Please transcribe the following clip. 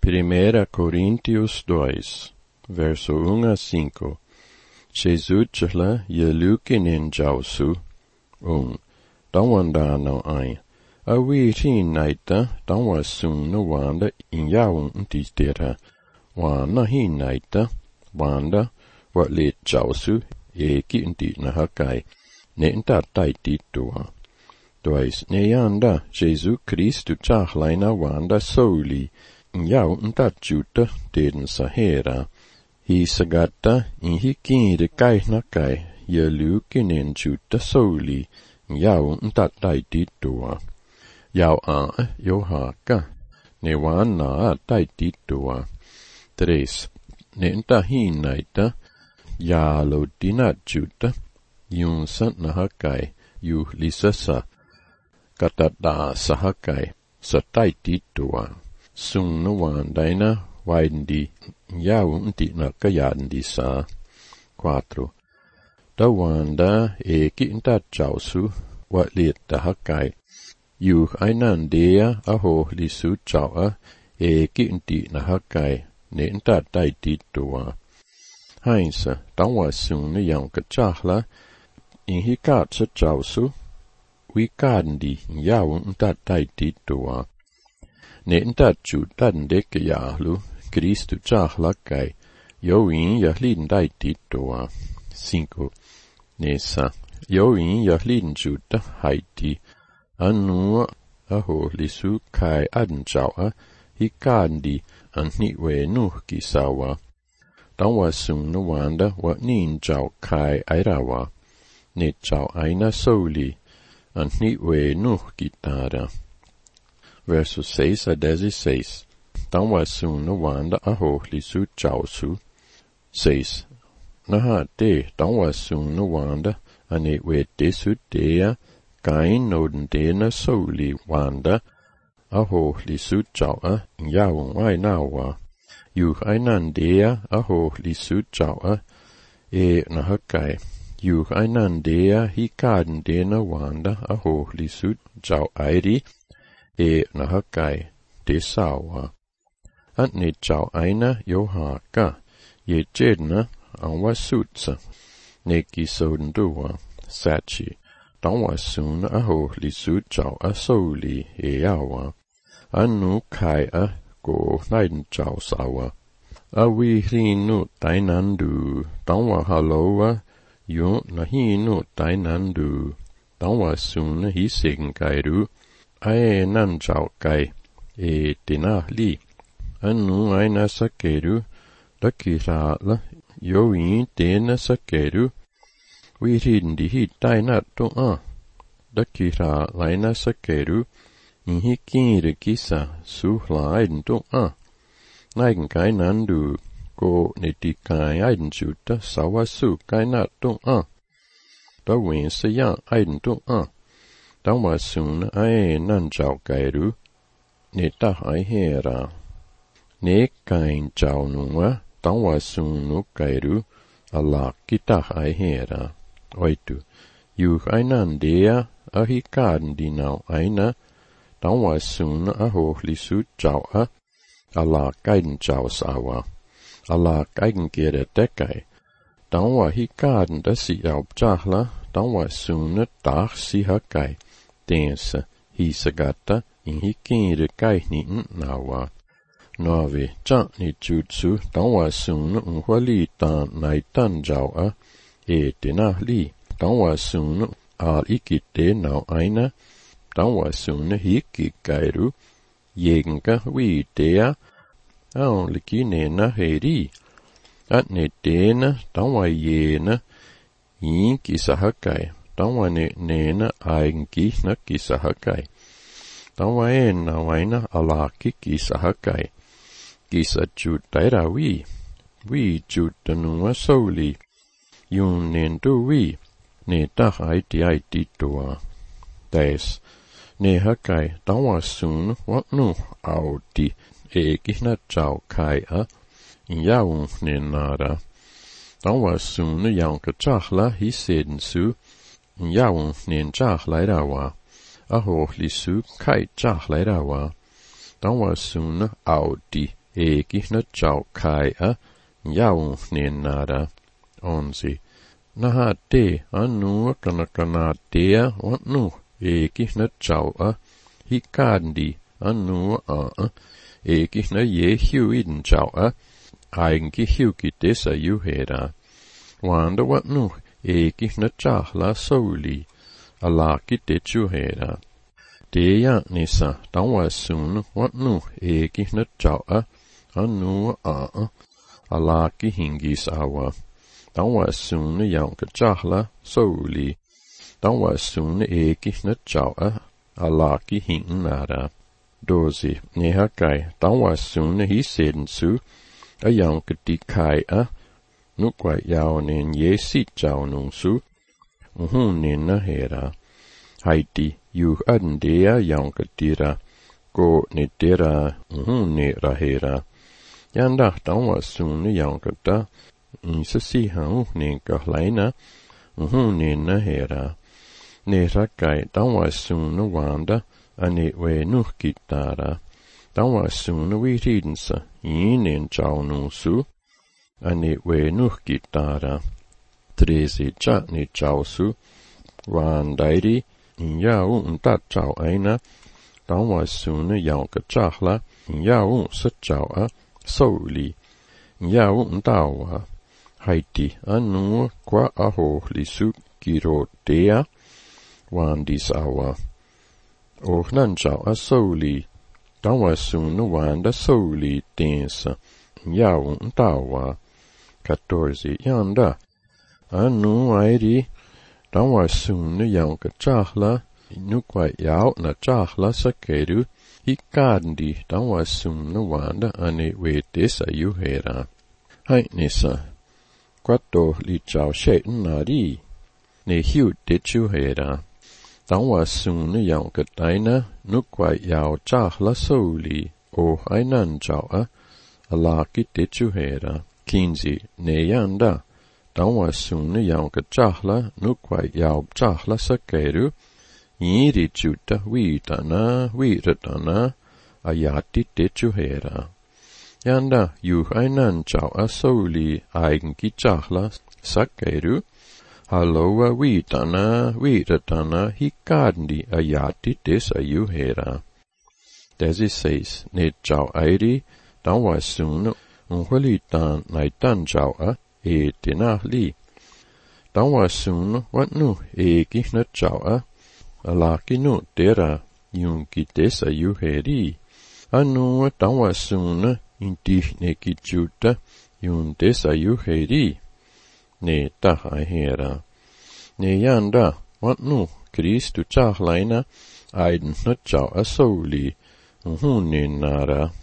Primeira Coríntios 2, verso 1 a 5. Jesus la yelukinin jausu. Tawanda no ai. A witin naita, tawa sun no wanda in yaun tistera. Wana hin naita, wanda, wat let jausu, eki inti na hakai. Ne inta taiti tua. Dois ne yanda, Jesu Christu chachlaina wanda soli. Jau nta juta den sahera. Hi sagata in hi kinde kai na kai. Ye lukinen juta soli. Jau nta taiti tua. Jau jo haka. Ne wana taiti tua. 3. Ne nta hinaita. Ja lo dina juta. Yunsa na hakai. Yu lisasa. Katada sahakai. Sa taiti tua. Sung na wandaina waindi yaun ti na kayandi sa. 4. Da wanda eki inta chausu wat liet da hakai. Yu ainan dea aho lisu chaua eki inti na hakai ne inta taiti tua. Hainsa tangwa sung na yang kachahla in hikat sa chausu wikandi yaun inta taiti tua. Ne inta jutan deke yahlu, Christu chahlakai, yoin yahlin daiti toa. 5. Nesa, yoin yahlin juta haiti, anua aho lisu kai anjaua, hikandi anni wenu kisawa. Tangwa sung na wanda wa nin jau kai airawa, ne jau aina soli, anni wenu kitara. Verso 6 a 16. Tangwa sun na wanda aho lisu chausu. 6. Naha te tangwa sun na wanda ane we desu dea kain noden dena soli wanda aho lisu chaua yaung wai nawa. Yu ainan dea aho lisu chaua nahakai. Yu ainan dea hikaden dena wanda aho lisu chau airi na hakai te sawa. At ne chau aina yo haka, ye jedna an wasutsa, ne kisodua, sachi, tangwa sun aho li su chau asoli yawa, anu kai go naiden chau sawa. Awi hinu tainandu, tangwa halowa, yo nahinu tainandu, tangwa sun hi kairu, Ae nan chau kai, tina li. Anu aina sakeru, dakira la, yo in tena sakeru. We rindi hi taina to Dakira laina sakeru, in hi kire kisa, su laiden to Naigen kai nandu, go neti kai aiden juta, sawa su kai nat to Da win se yang aiden to Tangwa sun ae nan chau kairu, ne ta hai hera. Ne kain chau nunga, tangwa sun nu kairu, ala kita hai hera. 8. Yu ainan dea, ahikan dinau aina, tangwa sun aho lisu chau ala kain chau sawa. Ala kain kere tekai. Tangwa hikan da si au chahla, tangwa sun tak si hakai. Tensa, hi sagata, in hi kire kai ni nawa. 9. Chan ni jutsu, tangwa sun unhwali tan nai tan jaua, tina li, tangwa sun al ikite nau aina, tangwa sun hiki kairu, yenga wi dea, aon liki nena heri. At ne tena, tangwa yena, yin kisahakai. Tangwa nena aingi na kisahakai. Tangwa na waina alaki kisahakai. Kisa jutaira wi. Wi jutanua soli. Yun nendu wi. Ne tahai ti aiti tua. 10. Ne hakai tangwa sun waknu auti na chau kai yaung nenara. Tangwa sun yang kachahla hi sensu. Yaung nen chach lai rawa. Aho lisu kai chach lai rawa. Tangwa sun auti eki na chau kai a yaung nenara onsi naha te anu kana tea wanu eki na chau a hikandi anu a eki na ye hiuin chau a ainki hiuki desa yuhera wanda wanu eki na chahla souli alaki te chuhera Teia nisa tawa sun wanu eki na chau a anu a alaki hingis awa tawa sun yang ka chahla souli tawa sun eki na chau a alaki hingnara dozi neha kai tawa sun hi sen su a yang ka dikai a nukwa yao nen ye si chau nung su nen na hera haiti yu adendea yang ka tira ko ne tera ne rahera yanda tawa sun yang ka ta sasi hau ne ka laina ne na hera ne rakai tawa sun wanda ane we nu kitara tawa sun wi rinsa inen chau nu su ane we nu kitara 13 cha ne chau su wandairi yaung ta chau aina tawa sun yang ka chahla yaung sa chau a souli yaung tawa haiti anu kwa aho lisu kiro dea wandis awa o nan chau a souli tawa sun wanda souli tensa yaung tawa 14 yanda anu airi tawa sun yang ka chahla nukwa yao na chahla sakeru hikandi tawa sun wanda ane we desa yuhera hai nisa kwato li chao she nari ne hiu de chuhera tawa sun yang ka taina nukwa yao chahla souli o ainan chao a alaki de chuhera 15 ne yanda tawa sun yang ka chahla nukwa yao chahla sakeru yiri chuta wiratana ayati te chuhera yanda yu ainan chau a souli aigenki chahla sakeru haloa wiratana hikandi ayati te sa yuhera 16 ne chau airi tawa sun unholitan naitan chau a tenahli tawa sun wanu eki na chau a alaki nu tera yunki desa yuheri anu tawa sun inti neki chuta yun desa yuheri ne taha hera ne yanda wanu Kristu chahlaina aiden na chau a souli ne nara